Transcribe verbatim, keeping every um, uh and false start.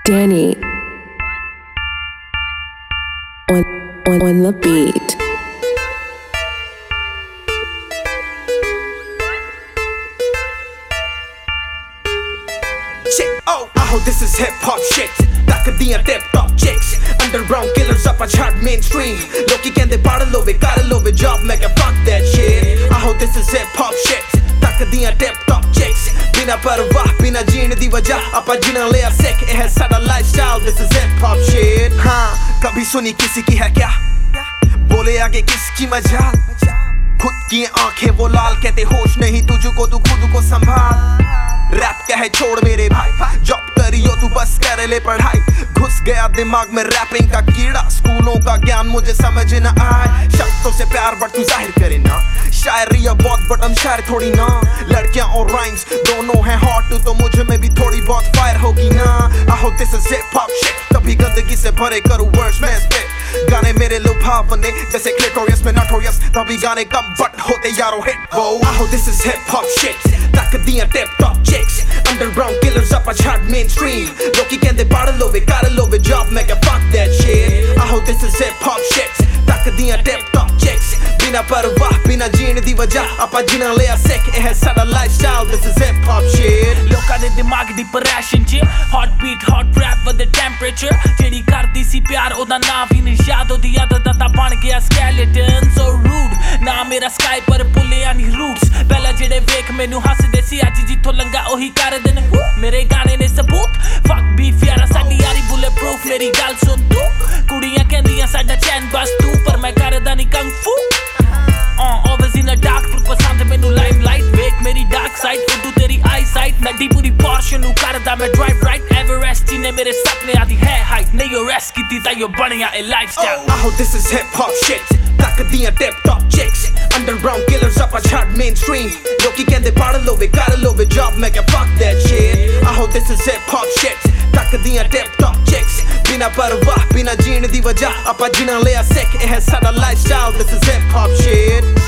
Danny on, on, on the beat. Shit, oh, oh, this is hip hop shit. Takdiyan tip top chicks, underground killers up a chart mainstream. Loki kende pad lo ve kar lo ve job, मैं क्या fuck that shit. Oh, this is hip hop shit. Takdiyan tip top chicks, बिना परवाह बिना जीने दी वजह अपा जीना ले sick. ये है सादा lifestyle, this is hip hop shit. हाँ, कभी सुनी किसी की है क्या? बोले आगे किसकी मजाल? खुद की आंखें वो लाल, कहते होश नहीं तुझको, तू खुद को संभाल. रैप कहे छोड़ मेरे भाई, जॉब करियो तू बस कर ले पढ़ाई. घुस गया दिमाग में रैपिंग का कीड़ा, स्कूलों का ज्ञान मुझे समझ न आए. शब्दों से प्यार बट तू जाहिर करे ना, शायरी या बहुत बट हम शायर थोड़ी ना. लड़कियां और राइम्स दोनों हैं हॉट, तो मुझे में भी थोड़ी बहुत फायर होगी ना. आहो this is hip hop shit, कभी गंदगी से भरे करूं वर्ड्स में स्पिट. गाने मेरे लुभावने जैसे क्लिटोरियस में नोटोरियस, तभी गाने कम बट होते यारों हिट. वो आहो this is hip hop shit. Takdiyan tip top chicks, underground killers up a chart mainstream. Loki kende pad lo ve kar lo ve job, मैं क्या fuck that shit. आहो this is hip hop shit. Takdiyan tip top chicks, बिना परवाह बिना जीने दी वजह अपा जीना ले sick. ये है सादा lifestyle, this is hip hop shit. लोकां दे दिमाग दी passion च hot beat hot rap with the temperature. जेड़ी करदी सी प्यार ओदा नाम भी नहीं याद, ओदी आदत दा बन गया skeleton. So rude ना मेरा sky पर पुलिया नी roots. पहला जेड़े वेख मैनू हसदे सी, अज जिथों लंघा ओही कर देन. मेरे गाने ने सबूत, fuck beef यारा साडी यारी bullet proof. मेरी गल सुन तू, कुड़ियां कहंदियां साडा चैन बस तू, पर मैं करदा नी kung fu. Uh, always in the dark, पर पसंद मैनू limelight. वेख मेरी dark side, उडू तेरी eyesight. नड्डी पूरी Porsche नू करदा मैं drive right. Everest ने मेरे सपने आदी है height. नहीं यो rest कीती तां यो बनिया ए lifestyle. Oh, this is hip hop shit. Takdiyan tip top chicks, underground killers up a chart mainstream. Loki kende pad lo ve kar lo ve job, मैं क्या fuck that shit. Oh, this is hip hop shit. Takdiyan tip top chicks, बिना परवाह बिना जीने दी वजह अपा जीना ले sick. ये है सादा lifestyle, this is hip hop shit.